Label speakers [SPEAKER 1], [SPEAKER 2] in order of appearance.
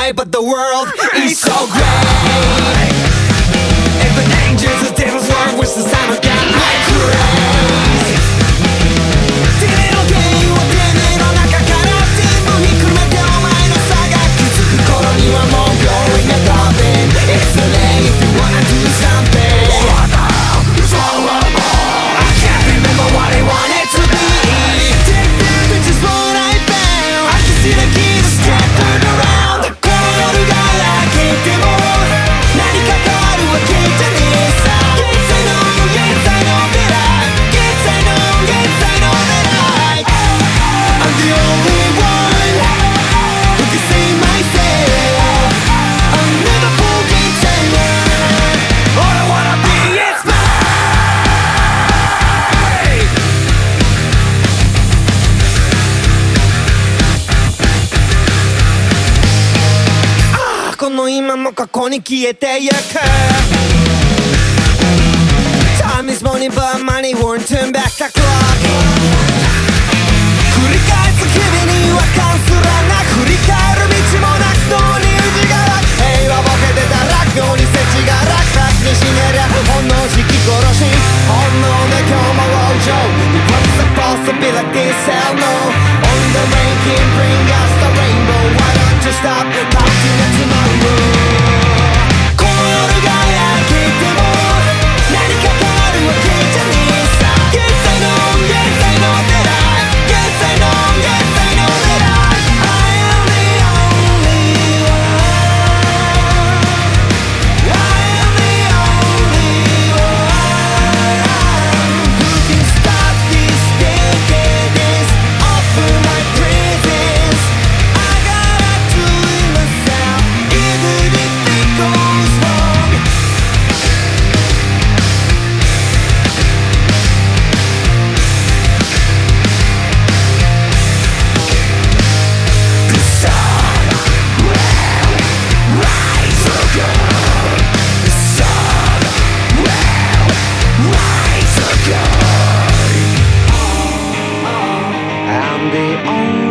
[SPEAKER 1] high, but the world is so great. If an angel's a devil's work, which the son of God I praise. てめえの原因をてめえの中から全部ひっくるめてお前の差が気づく頃にはもう going above it. It's too late if you wanna do something. What the hell is all about? I can't remember what I wanted to be. Take that, which is what I found. I can see the keys scattered around. この夜が明けても何か変わるわけじゃねえさ。現在の未来、現在の未来。I'm the only one who can save myself. I'll never forget you. All I wanna be is mine. この今も過去に消えてゆく Time is money but money won't turn back the clock 繰り返す日々に違和感すらなく振り返る道もなく脳にうじがら平和ボケてたら行に世知辛くにしめりゃ本能式殺し本能で今日も往生 It wasn't supposed to be like this hell no Only the rain can bring us the rainbow Why don't you stop counting at tomorrow この夜が明けても何か変わるわけじゃねえさ現在の未来現在の未来 I am the only one I am the only one Who can stop this decadence Open my prisons I gotta do it myself Even if it goes wrong The sun will rise again The sun will rise again I'm the only